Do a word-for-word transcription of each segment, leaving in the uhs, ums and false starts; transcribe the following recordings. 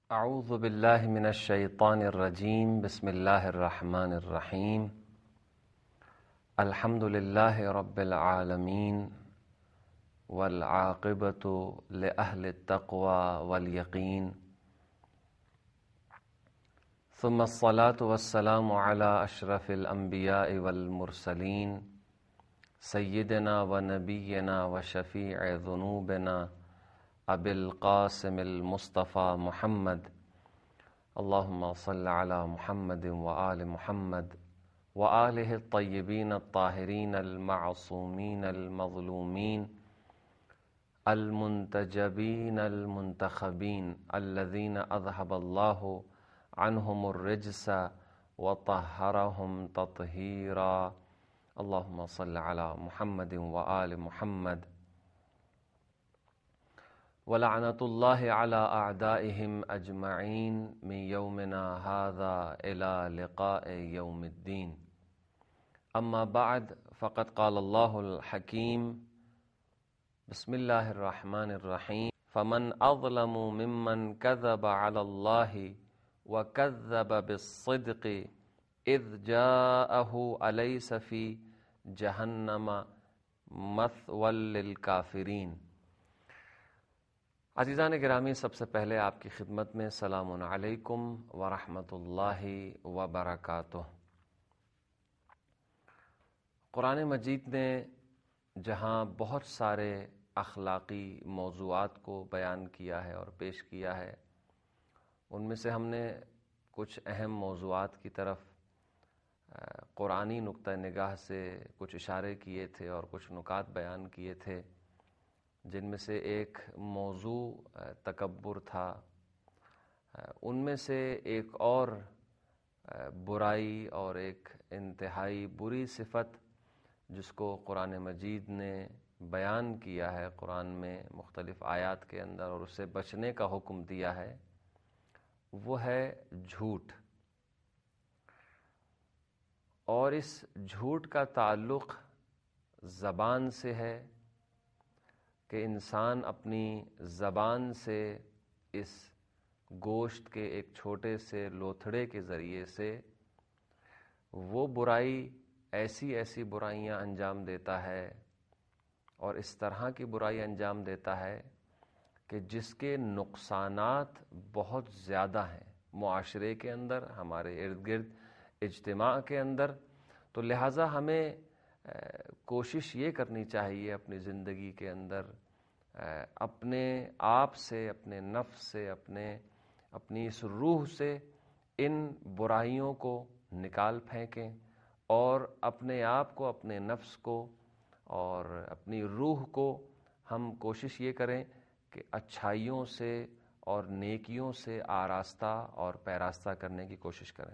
اعوذ باللہ من الشیطان الرجیم بسم اللہ الرحمن الرحیم الحمد للہ رب العالمین والعاقبۃ لأہل التقوى والیقین ثم الصلاة والسلام علی اشرف الانبیاء والمرسلین سیدنا و نبینا و شفیع ذنوبنا ابی القاسم المصطفى محمد اللہم صل علی محمد وآل محمد وآلہ الطیبین الطاہرین المعصومین المظلومین المنتجبین المنتخبین الذین اذہب اللہ عنہم الرجس وطہرہم تطہیرا اللہم صل علی محمد وآل محمد وَلَعْنَةُ اللَّهِ عَلَىٰ أَعْدَائِهِمْ أَجْمَعِينَ مِنْ يَوْمِنَا هَذَا إِلَىٰ لِقَاءِ يَوْمِ الدِّينِ أما بعد فقد قال الله الحكيم بسم الله الرحمن الرحيم فمن أظلم ممن كذب على الله وكذب بالصدق إذ جاءه أليس في جهنم مثوى للكافرين۔ عزیزان گرامی، سب سے پہلے آپ کی خدمت میں سلام علیکم ورحمۃ اللہ وبرکاتہ۔ قرآن مجید نے جہاں بہت سارے اخلاقی موضوعات کو بیان کیا ہے اور پیش کیا ہے، ان میں سے ہم نے کچھ اہم موضوعات کی طرف قرآنی نقطہ نگاہ سے کچھ اشارے کیے تھے اور کچھ نکات بیان کیے تھے، جن میں سے ایک موضوع تکبر تھا۔ ان میں سے ایک اور برائی اور ایک انتہائی بری صفت جس کو قرآن مجید نے بیان کیا ہے قرآن میں مختلف آیات کے اندر اور اس سے بچنے کا حکم دیا ہے، وہ ہے جھوٹ۔ اور اس جھوٹ کا تعلق زبان سے ہے کہ انسان اپنی زبان سے اس گوشت کے ایک چھوٹے سے لوتھڑے کے ذریعے سے وہ برائی ایسی ایسی برائیاں انجام دیتا ہے اور اس طرح کی برائی انجام دیتا ہے کہ جس کے نقصانات بہت زیادہ ہیں معاشرے کے اندر، ہمارے ارد گرد اجتماع کے اندر۔ تو لہٰذا ہمیں کوشش یہ کرنی چاہیے اپنی زندگی کے اندر اپنے آپ سے، اپنے نفس سے، اپنے اپنی اس روح سے ان برائیوں کو نکال پھینکیں اور اپنے آپ کو، اپنے نفس کو اور اپنی روح کو ہم کوشش یہ کریں کہ اچھائیوں سے اور نیکیوں سے آراستہ اور پیراستہ کرنے کی کوشش کریں۔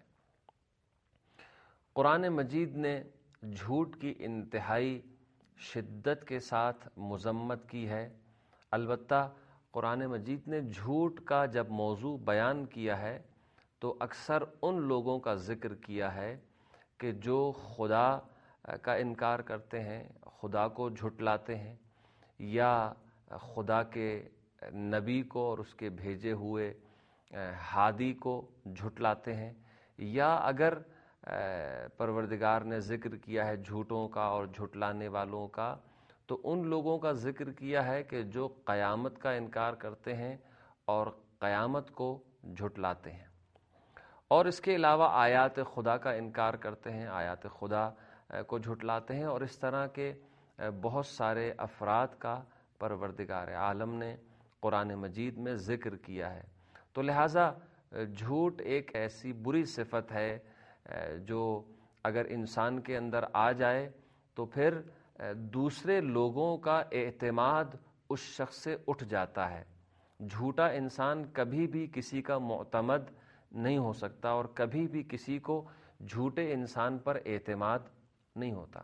قرآن مجید نے جھوٹ کی انتہائی شدت کے ساتھ مذمت کی ہے۔ البتہ قرآن مجید نے جھوٹ کا جب موضوع بیان کیا ہے تو اکثر ان لوگوں کا ذکر کیا ہے کہ جو خدا کا انکار کرتے ہیں، خدا کو جھٹلاتے ہیں، یا خدا کے نبی کو اور اس کے بھیجے ہوئے ہادی کو جھٹلاتے ہیں، یا اگر پروردگار نے ذکر کیا ہے جھوٹوں کا اور جھٹلانے والوں کا تو ان لوگوں کا ذکر کیا ہے کہ جو قیامت کا انکار کرتے ہیں اور قیامت کو جھٹلاتے ہیں، اور اس کے علاوہ آیات خدا کا انکار کرتے ہیں، آیات خدا کو جھٹلاتے ہیں، اور اس طرح کے بہت سارے افراد کا پروردگار عالم نے قرآن مجید میں ذکر کیا ہے۔ تو لہٰذا جھوٹ ایک ایسی بری صفت ہے جو اگر انسان کے اندر آ جائے تو پھر دوسرے لوگوں کا اعتماد اس شخص سے اٹھ جاتا ہے۔ جھوٹا انسان کبھی بھی کسی کا معتمد نہیں ہو سکتا اور کبھی بھی کسی کو جھوٹے انسان پر اعتماد نہیں ہوتا۔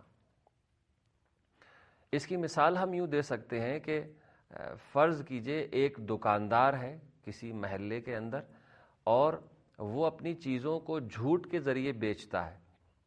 اس کی مثال ہم یوں دے سکتے ہیں کہ فرض کیجئے ایک دکاندار ہے کسی محلے کے اندر اور وہ اپنی چیزوں کو جھوٹ کے ذریعے بیچتا ہے،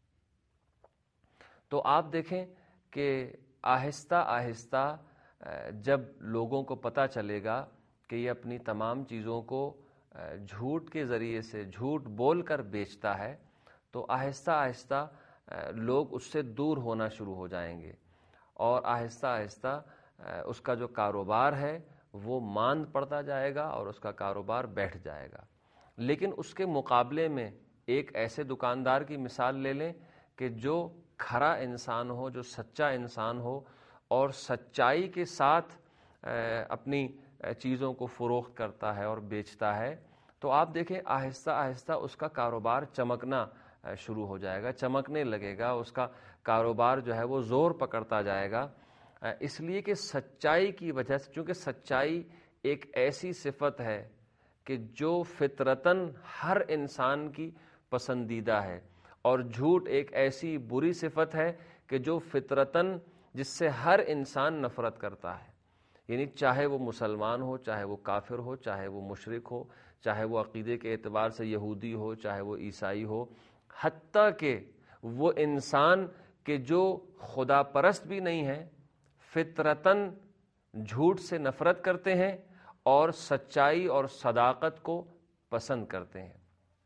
تو آپ دیکھیں کہ آہستہ آہستہ جب لوگوں کو پتہ چلے گا کہ یہ اپنی تمام چیزوں کو جھوٹ کے ذریعے سے جھوٹ بول کر بیچتا ہے تو آہستہ آہستہ لوگ اس سے دور ہونا شروع ہو جائیں گے، اور آہستہ آہستہ اس کا جو کاروبار ہے وہ ماند پڑتا جائے گا اور اس کا کاروبار بیٹھ جائے گا۔ لیکن اس کے مقابلے میں ایک ایسے دکاندار کی مثال لے لیں کہ جو کھرا انسان ہو، جو سچا انسان ہو اور سچائی کے ساتھ اپنی چیزوں کو فروخت کرتا ہے اور بیچتا ہے، تو آپ دیکھیں آہستہ آہستہ اس کا کاروبار چمکنا شروع ہو جائے گا، چمکنے لگے گا، اس کا کاروبار جو ہے وہ زور پکڑتا جائے گا، اس لیے کہ سچائی کی وجہ سے، چونکہ سچائی ایک ایسی صفت ہے کہ جو فطرتاً ہر انسان کی پسندیدہ ہے، اور جھوٹ ایک ایسی بری صفت ہے کہ جو فطرتاً جس سے ہر انسان نفرت کرتا ہے، یعنی چاہے وہ مسلمان ہو، چاہے وہ کافر ہو، چاہے وہ مشرک ہو، چاہے وہ عقیدے کے اعتبار سے یہودی ہو، چاہے وہ عیسائی ہو، حتیٰ کہ وہ انسان کہ جو خدا پرست بھی نہیں ہے، فطرتاً جھوٹ سے نفرت کرتے ہیں اور سچائی اور صداقت کو پسند کرتے ہیں۔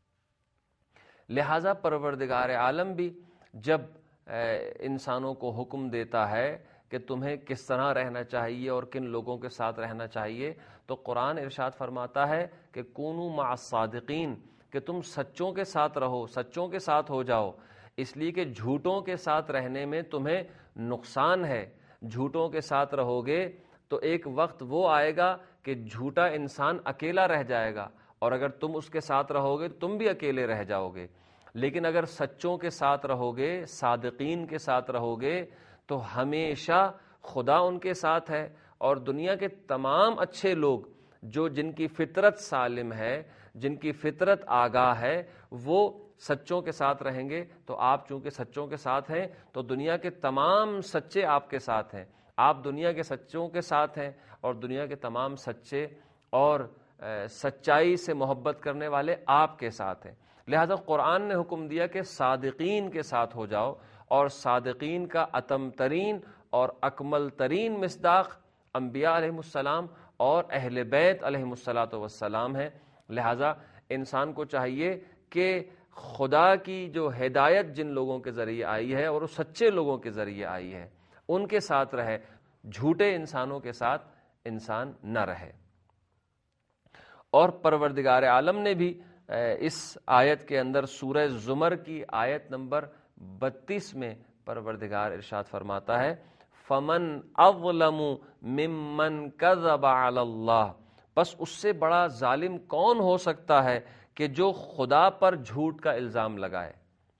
لہذا پروردگار عالم بھی جب انسانوں کو حکم دیتا ہے کہ تمہیں کس طرح رہنا چاہیے اور کن لوگوں کے ساتھ رہنا چاہیے، تو قرآن ارشاد فرماتا ہے کہ کونوا مع الصادقین، کہ تم سچوں کے ساتھ رہو، سچوں کے ساتھ ہو جاؤ، اس لیے کہ جھوٹوں کے ساتھ رہنے میں تمہیں نقصان ہے۔ جھوٹوں کے ساتھ رہو گے تو ایک وقت وہ آئے گا کہ جھوٹا انسان اکیلا رہ جائے گا، اور اگر تم اس کے ساتھ رہو گے تم بھی اکیلے رہ جاؤ گے۔ لیکن اگر سچوں کے ساتھ رہو گے، صادقین کے ساتھ رہو گے، تو ہمیشہ خدا ان کے ساتھ ہے، اور دنیا کے تمام اچھے لوگ جو جن کی فطرت سالم ہے، جن کی فطرت آگاہ ہے، وہ سچوں کے ساتھ رہیں گے۔ تو آپ چونکہ سچوں کے ساتھ ہیں تو دنیا کے تمام سچے آپ کے ساتھ ہیں، آپ دنیا کے سچوں کے ساتھ ہیں، اور دنیا کے تمام سچے اور سچائی سے محبت کرنے والے آپ کے ساتھ ہیں۔ لہذا قرآن نے حکم دیا کہ صادقین کے ساتھ ہو جاؤ، اور صادقین کا اتم ترین اور اکمل ترین مصداق انبیاء علیہ السلام اور اہل بیت علیہ الصلاۃ والسلام ہے۔ لہذا انسان کو چاہیے کہ خدا کی جو ہدایت جن لوگوں کے ذریعے آئی ہے اور وہ سچے لوگوں کے ذریعے آئی ہے ان کے ساتھ رہے، جھوٹے انسانوں کے ساتھ انسان نہ رہے۔ اور پروردگار عالم نے بھی اس آیت کے اندر سورہ زمر کی آیت نمبر بتیس میں پروردگار ارشاد فرماتا ہے، فمن اظلم ممن کذب علی اللہ، بس اس سے بڑا ظالم کون ہو سکتا ہے کہ جو خدا پر جھوٹ کا الزام لگائے۔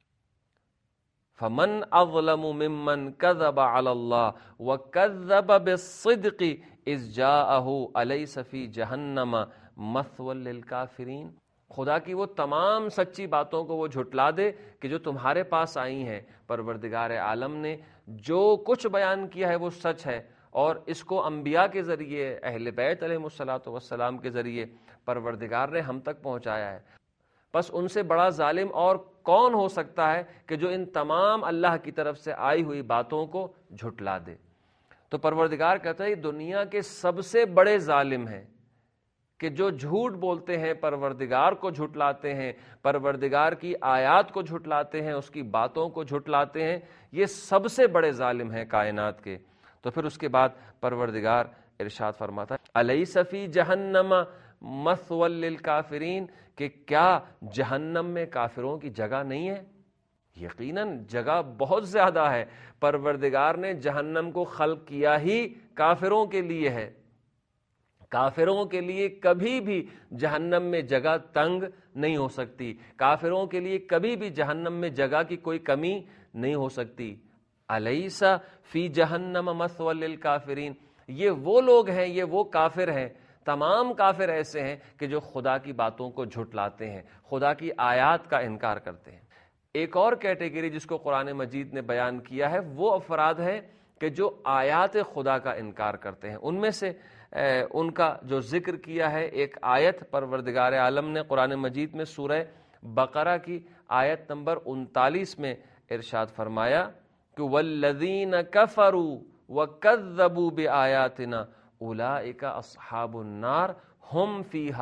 فمن اظلم ممن کذب علی اللہ وکذب بالصدق اذ جاءہ الیس فی جہنم مثوی للکافرین، خدا کی وہ تمام سچی باتوں کو وہ جھٹلا دے کہ جو تمہارے پاس آئی ہیں۔ پروردگار عالم نے جو کچھ بیان کیا ہے وہ سچ ہے، اور اس کو انبیاء کے ذریعے، اہل بیت علیہ الصلاۃ والسلام کے ذریعے پروردگار نے ہم تک پہنچایا ہے۔ بس ان سے بڑا ظالم اور کون ہو سکتا ہے کہ جو ان تمام اللہ کی طرف سے آئی ہوئی باتوں کو جھٹلا دے۔ تو پروردگار کہتا ہے یہ دنیا کے سب سے بڑے ظالم ہیں کہ جو جھوٹ بولتے ہیں، پروردگار کو جھٹلاتے ہیں، پروردگار کی آیات کو جھٹلاتے ہیں، اس کی باتوں کو جھٹلاتے ہیں، یہ سب سے بڑے ظالم ہیں کائنات کے۔ تو پھر اس کے بعد پروردگار ارشاد فرماتا ہے الیس فی جہنم مثوی للکافرین، کہ کیا جہنم میں کافروں کی جگہ نہیں ہے؟ یقیناً جگہ بہت زیادہ ہے۔ پروردگار نے جہنم کو خلق کیا ہی کافروں کے لیے ہے۔ کافروں کے لیے کبھی بھی جہنم میں جگہ تنگ نہیں ہو سکتی، کافروں کے لیے کبھی بھی جہنم میں جگہ کی کوئی کمی نہیں ہو سکتی۔ الیس فی جہنم مثوی للکافرین، یہ وہ لوگ ہیں، یہ وہ کافر ہیں، تمام کافر ایسے ہیں کہ جو خدا کی باتوں کو جھٹلاتے ہیں، خدا کی آیات کا انکار کرتے ہیں۔ ایک اور کیٹیگری جس کو قرآن مجید نے بیان کیا ہے وہ افراد ہیں کہ جو آیات خدا کا انکار کرتے ہیں۔ ان میں سے ان کا جو ذکر کیا ہے ایک آیت پروردگار عالم نے قرآن مجید میں سورہ بقرہ کی آیت نمبر انتالیس میں ارشاد فرمایا کہ والذین کفروا وکذبوا بآیاتنا اولئک اصحاب النار ہم فیہا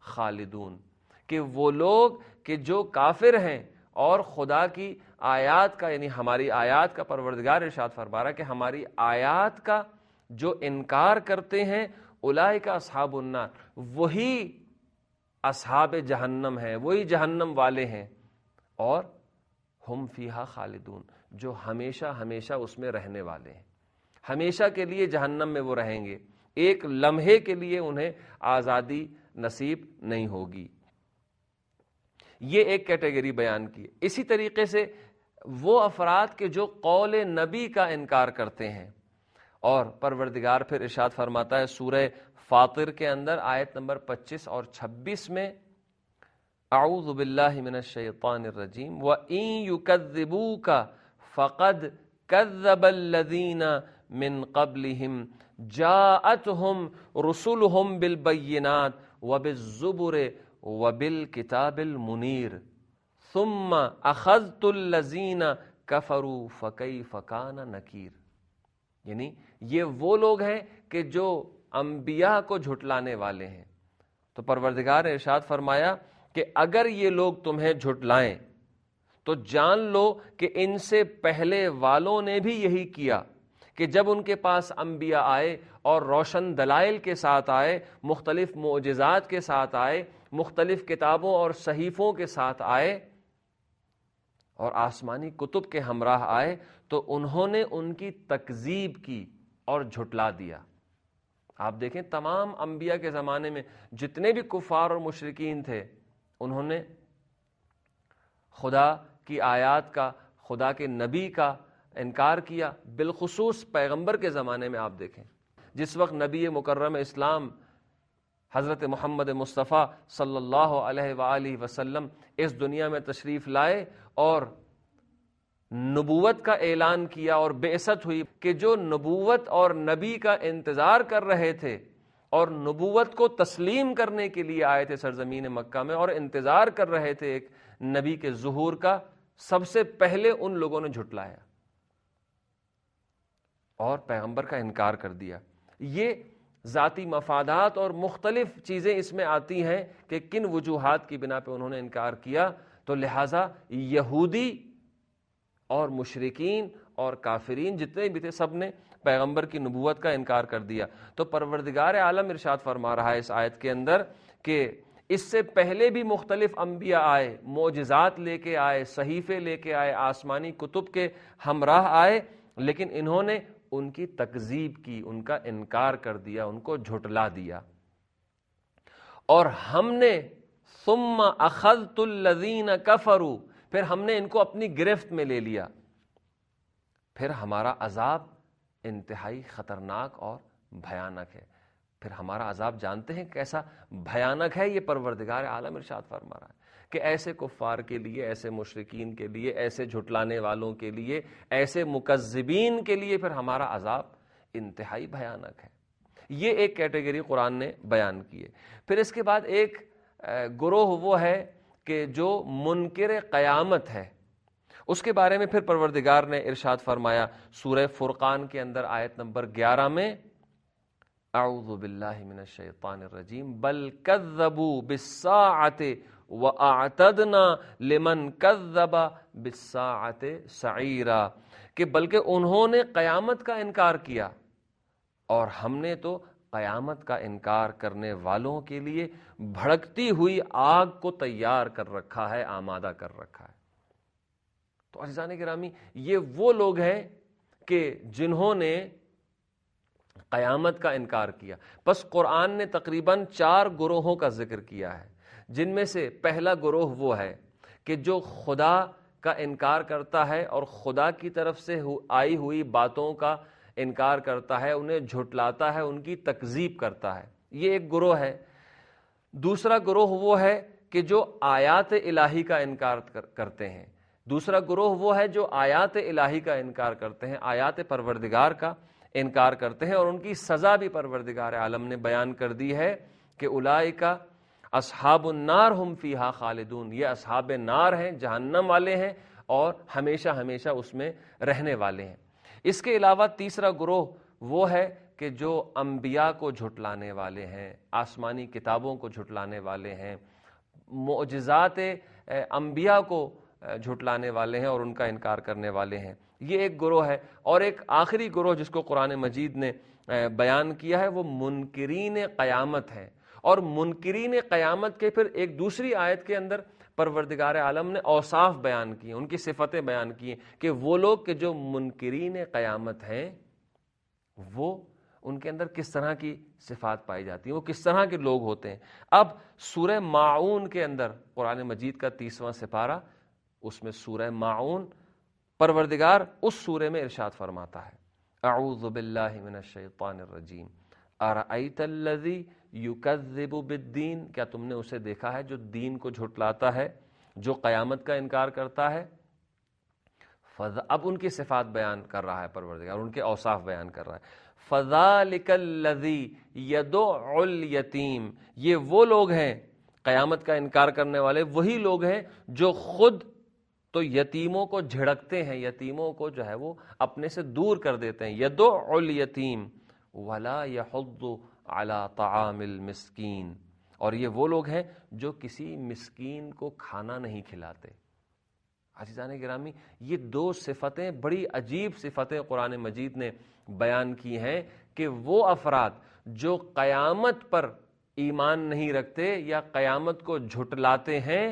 خالدون، کہ وہ لوگ کہ جو کافر ہیں اور خدا کی آیات کا، یعنی ہماری آیات کا پروردگار ارشاد فرما رہا ہے کہ ہماری آیات کا جو انکار کرتے ہیں اولئک اصحاب النار، وہی اصحاب جہنم ہیں، وہی جہنم والے ہیں، اور ہم فیہا خالدون، جو ہمیشہ ہمیشہ اس میں رہنے والے ہیں، ہمیشہ کے لیے جہنم میں وہ رہیں گے، ایک لمحے کے لیے انہیں آزادی نصیب نہیں ہوگی۔ یہ ایک کیٹیگری بیان کی۔ اسی طریقے سے وہ افراد کے جو قول نبی کا انکار کرتے ہیں، اور پروردگار پھر ارشاد فرماتا ہے سورہ فاطر کے اندر آیت نمبر پچیس اور چھبیس میں، اعوذ باللہ من الشیطان الرجیم وَإِن يُكَذِّبُوكَ فَقَدْ كَذَّبَ الَّذِينَ مِن قَبْلِهِمْ جَاءَتْهُمْ رُسُلُهُمْ بِالْبَيِّنَاتِ وَبِالزُّبُرِ وَبِالْكِتَابِ الْمُنِيرِ ثُمَّ أَخَذْتُ الَّذِينَ كَفَرُوا فَكَيْفَ كَانَ نَكِيرِ، یعنی یہ وہ لوگ ہیں کہ جو انبیاء کو جھٹلانے والے ہیں۔ تو پروردگار نے ارشاد فرمایا کہ اگر یہ لوگ تمہیں جھٹلائیں تو جان لو کہ ان سے پہلے والوں نے بھی یہی کیا، کہ جب ان کے پاس انبیاء آئے اور روشن دلائل کے ساتھ آئے، مختلف معجزات کے ساتھ آئے، مختلف کتابوں اور صحیفوں کے ساتھ آئے اور آسمانی کتب کے ہمراہ آئے، تو انہوں نے ان کی تکذیب کی اور جھٹلا دیا۔ آپ دیکھیں تمام انبیاء کے زمانے میں جتنے بھی کفار اور مشرکین تھے، انہوں نے خدا کی آیات کا، خدا کے نبی کا انکار کیا۔ بالخصوص پیغمبر کے زمانے میں آپ دیکھیں، جس وقت نبی مکرم اسلام حضرت محمد مصطفیٰ صلی اللہ علیہ وآلہ وسلم اس دنیا میں تشریف لائے اور نبوت کا اعلان کیا اور بعثت ہوئی، کہ جو نبوت اور نبی کا انتظار کر رہے تھے اور نبوت کو تسلیم کرنے کے لیے آئے تھے سرزمین مکہ میں اور انتظار کر رہے تھے ایک نبی کے ظہور کا، سب سے پہلے ان لوگوں نے جھٹلایا اور پیغمبر کا انکار کر دیا۔ یہ ذاتی مفادات اور مختلف چیزیں اس میں آتی ہیں کہ کن وجوہات کی بنا پہ انہوں نے انکار کیا، تو لہٰذا یہودی اور مشرکین اور کافرین جتنے بھی تھے سب نے پیغمبر کی نبوت کا انکار کر دیا۔ تو پروردگار عالم ارشاد فرما رہا ہے اس آیت کے اندر کہ اس سے پہلے بھی مختلف انبیاء آئے، معجزات لے کے آئے، صحیفے لے کے آئے، آسمانی کتب کے ہمراہ آئے، لیکن انہوں نے ان کی تکذیب کی، ان کا انکار کر دیا، ان کو جھٹلا دیا۔ اور ہم نے ثم اخذت الذین کفروا، پھر ہم نے ان کو اپنی گرفت میں لے لیا، پھر ہمارا عذاب انتہائی خطرناک اور بھیانک ہے۔ پھر ہمارا عذاب جانتے ہیں کیسا بھیانک ہے، یہ پروردگار عالم ارشاد فرما رہا ہے کہ ایسے کفار کے لیے، ایسے مشرکین کے لیے، ایسے جھٹلانے والوں کے لیے، ایسے مکذبین کے لیے پھر ہمارا عذاب انتہائی بھیانک ہے۔ یہ ایک کیٹیگری قرآن نے بیان کی ہے۔ پھر اس کے بعد ایک گروہ وہ ہے کہ جو منکر قیامت ہے، اس کے بارے میں پھر پروردگار نے ارشاد فرمایا سورہ فرقان کے اندر آیت نمبر گیارہ میں، اعوذ باللہ من الشیطان الرجیم بل کذبوا بالساعۃ واعتدنا لمن کذب بالساعۃ سعیرا، کہ بلکہ انہوں نے قیامت کا انکار کیا اور ہم نے تو قیامت کا انکار کرنے والوں کے لیے بھڑکتی ہوئی آگ کو تیار کر رکھا ہے، آمادہ کر رکھا ہے۔ تو عزیزان گرامی، یہ وہ لوگ ہیں کہ جنہوں نے قیامت کا انکار کیا۔ بس قرآن نے تقریباً چار گروہوں کا ذکر کیا ہے، جن میں سے پہلا گروہ وہ ہے کہ جو خدا کا انکار کرتا ہے اور خدا کی طرف سے آئی ہوئی باتوں کا انکار کرتا ہے، انہیں جھٹلاتا ہے، ان کی تکذیب کرتا ہے، یہ ایک گروہ ہے۔ دوسرا گروہ وہ ہے کہ جو آیات الہی کا انکار کرتے ہیں۔ دوسرا گروہ وہ ہے جو آیات الہی کا انکار کرتے ہیں، آیات پروردگار کا انکار کرتے ہیں، اور ان کی سزا بھی پروردگار عالم نے بیان کر دی ہے کہ اولئک اصحاب النار ہم فیہا خالدون، یہ اصحاب نار ہیں، جہنم والے ہیں اور ہمیشہ ہمیشہ اس میں رہنے والے ہیں۔ اس کے علاوہ تیسرا گروہ وہ ہے کہ جو انبیاء کو جھٹلانے والے ہیں، آسمانی کتابوں کو جھٹلانے والے ہیں، معجزات انبیاء کو جھٹلانے والے ہیں اور ان کا انکار کرنے والے ہیں، یہ ایک گروہ ہے۔ اور ایک آخری گروہ جس کو قرآن مجید نے بیان کیا ہے وہ منکرین قیامت ہے۔ اور منکرین قیامت کے پھر ایک دوسری آیت کے اندر پروردگار عالم نے اوصاف بیان کیے، ان کی صفتیں بیان کی کہ وہ لوگ کہ جو منکرین قیامت ہیں وہ ان کے اندر کس طرح کی صفات پائی جاتی ہیں، وہ کس طرح کے لوگ ہوتے ہیں۔ اب سورہ ماعون کے اندر قرآن مجید کا تیسواں سپارہ، اس میں سورہ ماعون، پروردگار اس سورے میں ارشاد فرماتا ہے اعوذ باللہ من الشیطان الرجیم ارأیت الذی یکذب بالدین، کیا تم نے اسے دیکھا ہے جو دین کو جھٹلاتا ہے، جو قیامت کا انکار کرتا ہے۔ اب ان کی صفات بیان کر رہا ہے پروردگار، ان کے اوصاف بیان کر رہا ہے۔ فذالک الذی یدع الیتیم، یہ وہ لوگ ہیں قیامت کا انکار کرنے والے، وہی لوگ ہیں جو خود تو یتیموں کو جھڑکتے ہیں، یتیموں کو جو ہے وہ اپنے سے دور کر دیتے ہیں۔ یدع الیتیم ولا یحض علی طعام المسکین، اور یہ وہ لوگ ہیں جو کسی مسکین کو کھانا نہیں کھلاتے۔ عزیزان گرامی، یہ دو صفتیں بڑی عجیب صفتیں قرآن مجید نے بیان کی ہیں کہ وہ افراد جو قیامت پر ایمان نہیں رکھتے یا قیامت کو جھٹلاتے ہیں،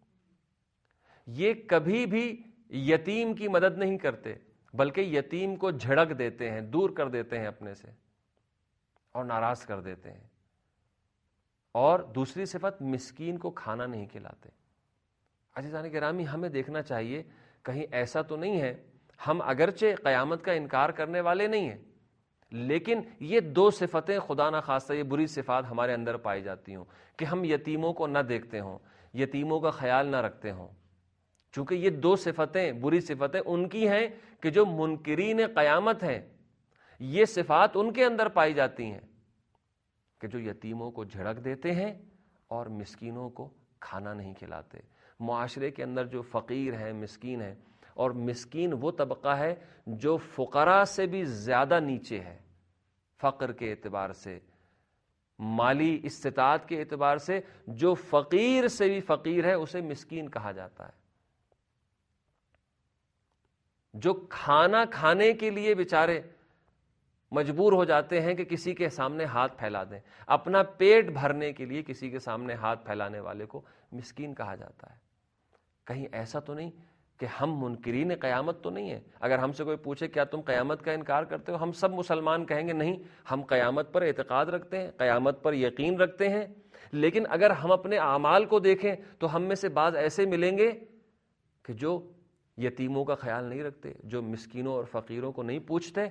یہ کبھی بھی یتیم کی مدد نہیں کرتے، بلکہ یتیم کو جھڑک دیتے ہیں، دور کر دیتے ہیں اپنے سے اور ناراض کر دیتے ہیں۔ اور دوسری صفت، مسکین کو کھانا نہیں کھلاتے۔ عزیزان گرامی، ہمیں دیکھنا چاہیے کہیں ایسا تو نہیں ہے، ہم اگرچہ قیامت کا انکار کرنے والے نہیں ہیں، لیکن یہ دو صفتیں خدا نخواستہ یہ بری صفات ہمارے اندر پائی جاتی ہوں کہ ہم یتیموں کو نہ دیکھتے ہوں، یتیموں کا خیال نہ رکھتے ہوں۔ چونکہ یہ دو صفتیں، بری صفتیں ان کی ہیں کہ جو منکرین قیامت ہیں، یہ صفات ان کے اندر پائی جاتی ہیں کہ جو یتیموں کو جھڑک دیتے ہیں اور مسکینوں کو کھانا نہیں کھلاتے۔ معاشرے کے اندر جو فقیر ہیں، مسکین ہیں، اور مسکین وہ طبقہ ہے جو فقراء سے بھی زیادہ نیچے ہے، فقر کے اعتبار سے، مالی استطاعت کے اعتبار سے جو فقیر سے بھی فقیر ہے اسے مسکین کہا جاتا ہے۔ جو کھانا کھانے کے لیے بیچارے مجبور ہو جاتے ہیں کہ کسی کے سامنے ہاتھ پھیلا دیں، اپنا پیٹ بھرنے کے لیے کسی کے سامنے ہاتھ پھیلانے والے کو مسکین کہا جاتا ہے۔ کہیں ایسا تو نہیں کہ ہم منکرین قیامت تو نہیں ہیں؟ اگر ہم سے کوئی پوچھے کیا تم قیامت کا انکار کرتے ہو، ہم سب مسلمان کہیں گے نہیں، ہم قیامت پر اعتقاد رکھتے ہیں، قیامت پر یقین رکھتے ہیں۔ لیکن اگر ہم اپنے اعمال کو دیکھیں تو ہم میں سے بعض ایسے ملیں گے کہ جو یتیموں کا خیال نہیں رکھتے، جو مسکینوں اور فقیروں کو نہیں پوچھتے۔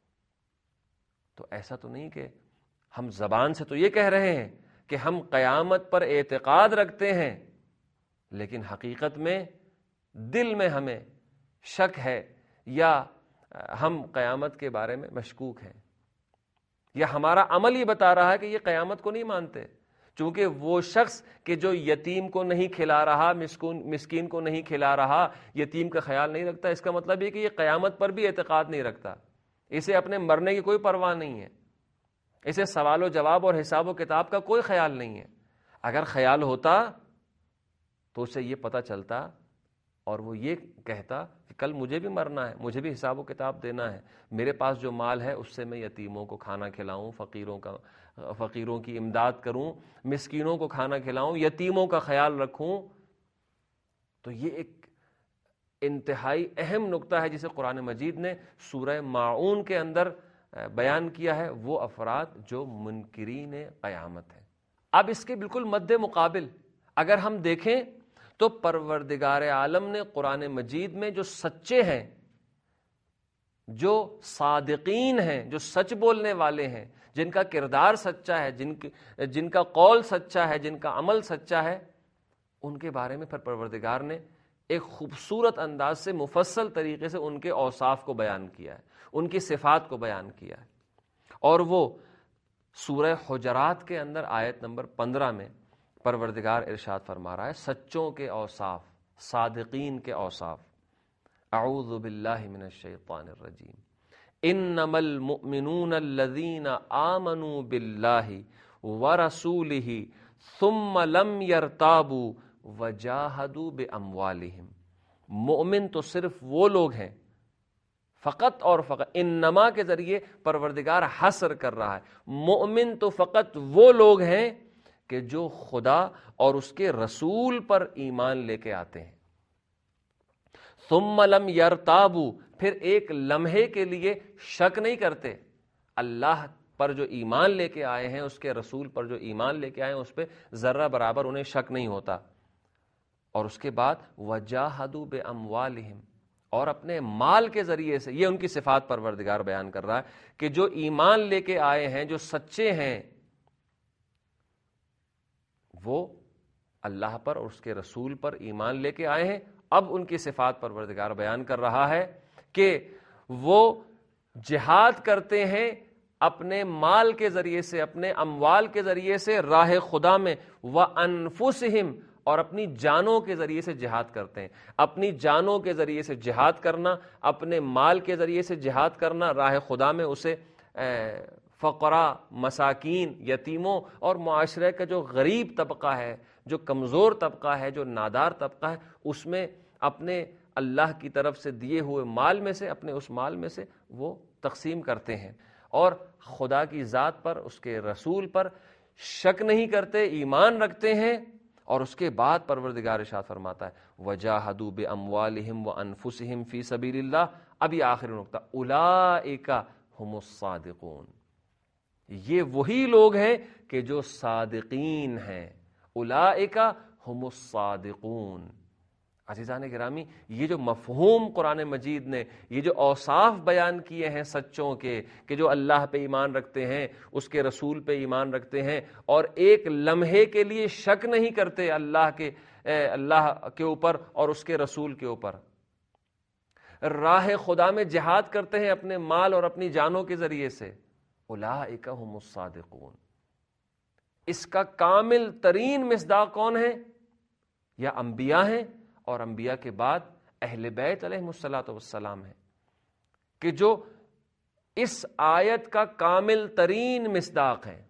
تو ایسا تو نہیں کہ ہم زبان سے تو یہ کہہ رہے ہیں کہ ہم قیامت پر اعتقاد رکھتے ہیں، لیکن حقیقت میں دل میں ہمیں شک ہے، یا ہم قیامت کے بارے میں مشکوک ہیں، یا ہمارا عمل یہ بتا رہا ہے کہ یہ قیامت کو نہیں مانتے۔ چونکہ وہ شخص کہ جو یتیم کو نہیں کھلا رہا، مسکین کو نہیں کھلا رہا، یتیم کا خیال نہیں رکھتا، اس کا مطلب یہ کہ یہ قیامت پر بھی اعتقاد نہیں رکھتا، اسے اپنے مرنے کی کوئی پرواہ نہیں ہے، اسے سوال و جواب اور حساب و کتاب کا کوئی خیال نہیں ہے۔ اگر خیال ہوتا تو اسے یہ پتہ چلتا اور وہ یہ کہتا کہ کل مجھے بھی مرنا ہے، مجھے بھی حساب و کتاب دینا ہے، میرے پاس جو مال ہے اس سے میں یتیموں کو کھانا کھلاؤں، فقیروں کا فقیروں کی امداد کروں، مسکینوں کو کھانا کھلاؤں، یتیموں کا خیال رکھوں۔ تو یہ ایک انتہائی اہم نقطہ ہے جسے قرآن مجید نے سورہ ماعون کے اندر بیان کیا ہے، وہ افراد جو منکرین قیامت ہیں۔ اب اس کے بالکل مد مقابل اگر ہم دیکھیں تو پروردگار عالم نے قرآن مجید میں جو سچے ہیں، جو صادقین ہیں، جو سچ بولنے والے ہیں، جن کا کردار سچا ہے، جن جن کا قول سچا ہے، جن کا عمل سچا ہے، ان کے بارے میں پھر پروردگار نے ایک خوبصورت انداز سے مفصل طریقے سے ان کے اوصاف کو بیان کیا ہے، ان کی صفات کو بیان کیا ہے۔ اور وہ سورہ حجرات کے اندر آیت نمبر پندرہ میں پروردگار ارشاد فرما رہا ہے سچوں کے اوصاف، صادقین کے اوصاف۔ اعوذ باللہ من الشیطان الرجیم انما المؤمنون الذین آمنوا باللہ ورسولہ ثم لم یرتابوا وجاہدوا باموالہم. مومن تو صرف وہ لوگ ہیں، فقط اور فقط انما کے ذریعے پروردگار حصر کر رہا ہے، مومن تو فقط وہ لوگ ہیں کہ جو خدا اور اس کے رسول پر ایمان لے کے آتے ہیں. ثم لم یرتابوا، پھر ایک لمحے کے لیے شک نہیں کرتے. اللہ پر جو ایمان لے کے آئے ہیں، اس کے رسول پر جو ایمان لے کے آئے ہیں، اس پہ ذرہ برابر انہیں شک نہیں ہوتا. اور اس کے بعد وجاہدوا باموالہم، اور اپنے مال کے ذریعے سے، یہ ان کی صفات پروردگار بیان کر رہا ہے کہ جو ایمان لے کے آئے ہیں، جو سچے ہیں، وہ اللہ پر اور اس کے رسول پر ایمان لے کے آئے ہیں. اب ان کی صفات پروردگار بیان کر رہا ہے کہ وہ جہاد کرتے ہیں اپنے مال کے ذریعے سے، اپنے اموال کے ذریعے سے راہ خدا میں، وَأَنفُسِهِمْ، اور اپنی جانوں کے ذریعے سے جہاد کرتے ہیں. اپنی جانوں کے ذریعے سے جہاد کرنا، اپنے مال کے ذریعے سے جہاد کرنا راہ خدا میں، اسے فقراء، مساکین، یتیموں اور معاشرے کا جو غریب طبقہ ہے، جو کمزور طبقہ ہے، جو نادار طبقہ ہے، اس میں اپنے اللہ کی طرف سے دیے ہوئے مال میں سے، اپنے اس مال میں سے وہ تقسیم کرتے ہیں. اور خدا کی ذات پر، اس کے رسول پر شک نہیں کرتے، ایمان رکھتے ہیں. اور اس کے بعد پروردگار ارشاد فرماتا ہے وَجَاهَدُوا بِأَمْوَالِهِمْ وَأَنفُسِهِمْ فِي سَبِيلِ اللَّهِ. اب یہ آخری نقطہ، أُولَئِكَ هُمُ الصَّادِقُونَ، یہ وہی لوگ ہیں کہ جو صادقین ہیں. أُولَئِكَ هُمُ الصَّادِقُونَ. عزیزان گرامی، یہ جو مفہوم قرآن مجید نے، یہ جو اوصاف بیان کیے ہیں سچوں کے، کہ جو اللہ پہ ایمان رکھتے ہیں، اس کے رسول پہ ایمان رکھتے ہیں، اور ایک لمحے کے لیے شک نہیں کرتے اللہ کے اللہ کے اوپر اور اس کے رسول کے اوپر، راہ خدا میں جہاد کرتے ہیں اپنے مال اور اپنی جانوں کے ذریعے سے. اولئک هم الصادقون. اس کا کامل ترین مصداق کون ہے؟ یا انبیاء ہیں، اور انبیاء کے بعد اہل بیت علیہ الصلوۃ والسلام ہیں، کہ جو اس آیت کا کامل ترین مصداق ہے.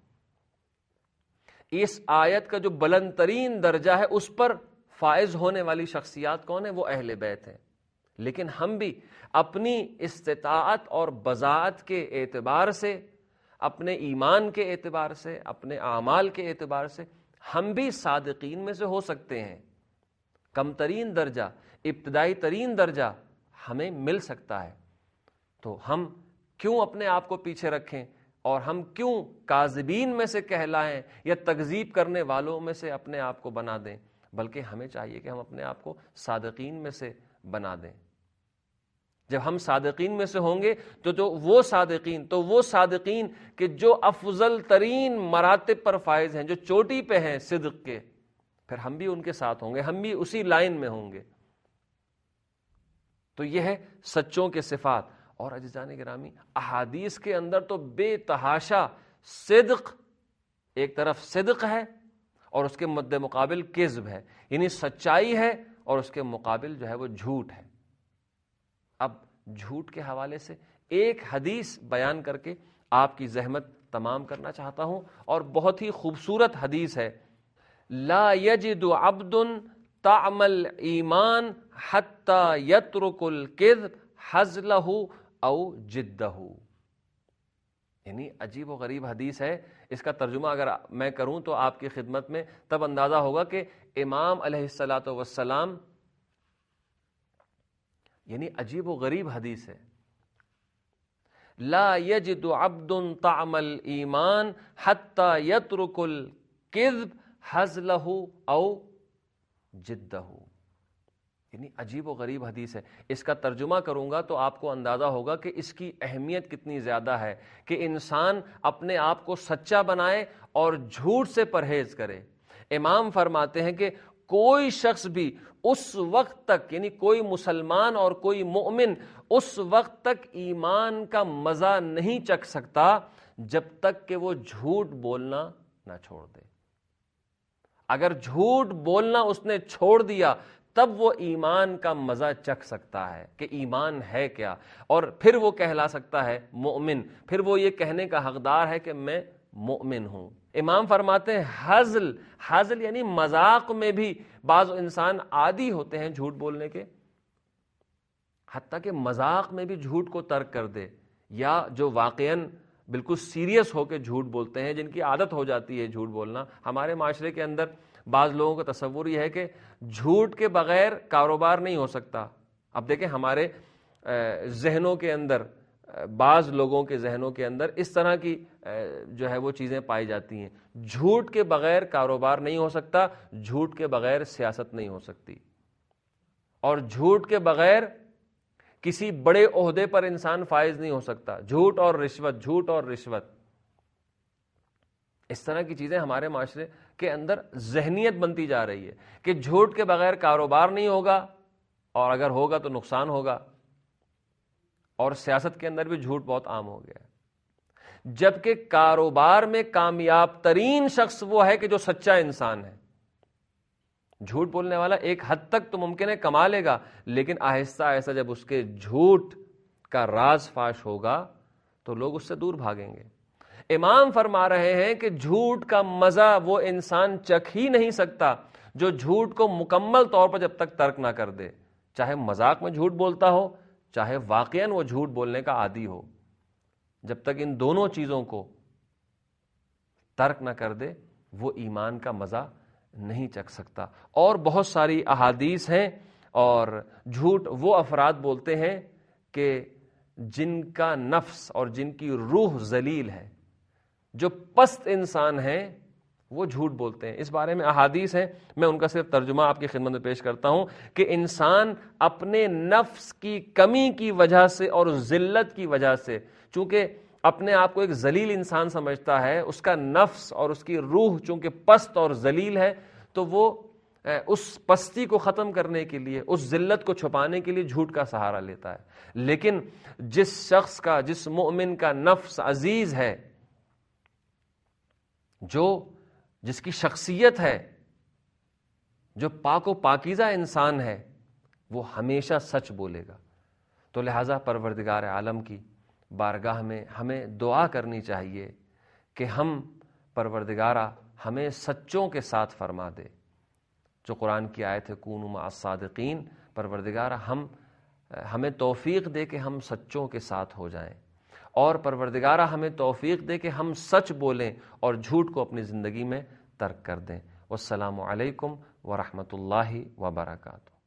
اس آیت کا جو بلند ترین درجہ ہے، اس پر فائز ہونے والی شخصیات کون ہیں؟ وہ اہل بیت ہیں. لیکن ہم بھی اپنی استطاعت اور بضاعت کے اعتبار سے، اپنے ایمان کے اعتبار سے، اپنے اعمال کے اعتبار سے، ہم بھی صادقین میں سے ہو سکتے ہیں. کم ترین درجہ، ابتدائی ترین درجہ ہمیں مل سکتا ہے. تو ہم کیوں اپنے آپ کو پیچھے رکھیں، اور ہم کیوں کاذبین میں سے کہلائیں یا تکذیب کرنے والوں میں سے اپنے آپ کو بنا دیں، بلکہ ہمیں چاہیے کہ ہم اپنے آپ کو صادقین میں سے بنا دیں. جب ہم صادقین میں سے ہوں گے تو جو وہ صادقین تو وہ صادقین کہ جو افضل ترین مراتب پر فائز ہیں، جو چوٹی پہ ہیں صدق کے، پھر ہم بھی ان کے ساتھ ہوں گے، ہم بھی اسی لائن میں ہوں گے. تو یہ ہے سچوں کے صفات. اور عزیزان گرامی، احادیث کے اندر تو بے تحاشا صدق، ایک طرف صدق ہے اور اس کے مد مقابل کذب ہے، یعنی سچائی ہے اور اس کے مقابل جو ہے وہ جھوٹ ہے. اب جھوٹ کے حوالے سے ایک حدیث بیان کر کے آپ کی زحمت تمام کرنا چاہتا ہوں، اور بہت ہی خوبصورت حدیث ہے. لا یجد عبد طعم الایمان حتی یترک الکذب حزلہ او جدہ. یعنی عجیب و غریب حدیث ہے. اس کا ترجمہ اگر میں کروں تو آپ کی خدمت میں تب اندازہ ہوگا کہ امام علیہ الصلاۃ والسلام، یعنی عجیب و غریب حدیث ہے. لا یجد عبد طعم الایمان حتی یترک الکذب حزلہ او جدہ. یعنی عجیب و غریب حدیث ہے. اس کا ترجمہ کروں گا تو آپ کو اندازہ ہوگا کہ اس کی اہمیت کتنی زیادہ ہے، کہ انسان اپنے آپ کو سچا بنائے اور جھوٹ سے پرہیز کرے. امام فرماتے ہیں کہ کوئی شخص بھی اس وقت تک، یعنی کوئی مسلمان اور کوئی مومن اس وقت تک ایمان کا مزہ نہیں چکھ سکتا جب تک کہ وہ جھوٹ بولنا نہ چھوڑ دے. اگر جھوٹ بولنا اس نے چھوڑ دیا تب وہ ایمان کا مزہ چکھ سکتا ہے کہ ایمان ہے کیا، اور پھر وہ کہلا سکتا ہے مومن، پھر وہ یہ کہنے کا حقدار ہے کہ میں مومن ہوں۔ امام فرماتے ہیں ہزل ہزل یعنی مذاق میں بھی بعض انسان عادی ہوتے ہیں جھوٹ بولنے کے، حتیٰ کہ مذاق میں بھی جھوٹ کو ترک کر دے، یا جو واقعاً بالکل سیریس ہو کے جھوٹ بولتے ہیں، جن کی عادت ہو جاتی ہے جھوٹ بولنا۔ ہمارے معاشرے کے اندر بعض لوگوں کا تصور یہ ہے کہ جھوٹ کے بغیر کاروبار نہیں ہو سکتا۔ اب دیکھیں ہمارے ذہنوں کے اندر، بعض لوگوں کے ذہنوں کے اندر اس طرح کی جو ہے وہ چیزیں پائی جاتی ہیں، جھوٹ کے بغیر کاروبار نہیں ہو سکتا، جھوٹ کے بغیر سیاست نہیں ہو سکتی، اور جھوٹ کے بغیر کسی بڑے عہدے پر انسان فائز نہیں ہو سکتا۔ جھوٹ اور رشوت، جھوٹ اور رشوت، اس طرح کی چیزیں ہمارے معاشرے کے اندر ذہنیت بنتی جا رہی ہے کہ جھوٹ کے بغیر کاروبار نہیں ہوگا، اور اگر ہوگا تو نقصان ہوگا، اور سیاست کے اندر بھی جھوٹ بہت عام ہو گیا ہے۔ جبکہ کاروبار میں کامیاب ترین شخص وہ ہے کہ جو سچا انسان ہے۔ جھوٹ بولنے والا ایک حد تک تو ممکن ہے کما لے گا، لیکن آہستہ آہستہ جب اس کے جھوٹ کا راز فاش ہوگا تو لوگ اس سے دور بھاگیں گے۔ امام فرما رہے ہیں کہ جھوٹ کا مزہ وہ انسان چکھ ہی نہیں سکتا جو جھوٹ کو مکمل طور پر جب تک ترک نہ کر دے، چاہے مذاق میں جھوٹ بولتا ہو، چاہے واقعاً وہ جھوٹ بولنے کا عادی ہو۔ جب تک ان دونوں چیزوں کو ترک نہ کر دے وہ ایمان کا مزہ نہیں چکھ سکتا۔ اور بہت ساری احادیث ہیں، اور جھوٹ وہ افراد بولتے ہیں کہ جن کا نفس اور جن کی روح ذلیل ہے، جو پست انسان ہیں وہ جھوٹ بولتے ہیں۔ اس بارے میں احادیث ہیں، میں ان کا صرف ترجمہ آپ کی خدمت میں پیش کرتا ہوں کہ انسان اپنے نفس کی کمی کی وجہ سے اور ذلت کی وجہ سے، چونکہ اپنے آپ کو ایک ذلیل انسان سمجھتا ہے، اس کا نفس اور اس کی روح چونکہ پست اور ذلیل ہے، تو وہ اس پستی کو ختم کرنے کے لیے، اس ذلت کو چھپانے کے لیے جھوٹ کا سہارا لیتا ہے۔ لیکن جس شخص کا، جس مومن کا نفس عزیز ہے، جو جس کی شخصیت ہے، جو پاک و پاکیزہ انسان ہے، وہ ہمیشہ سچ بولے گا۔ تو لہٰذا پروردگار عالم کی بارگاہ میں ہمیں دعا کرنی چاہیے کہ ہم پروردگارہ ہمیں سچوں کے ساتھ فرما دے، جو قرآن کی آیت ہے کونوا مع الصادقین، پروردگارہ ہم ہمیں توفیق دے کہ ہم سچوں کے ساتھ ہو جائیں، اور پروردگارہ ہمیں توفیق دے کہ ہم سچ بولیں اور جھوٹ کو اپنی زندگی میں ترک کر دیں۔ والسلام علیکم ورحمۃ اللہ وبرکاتہ۔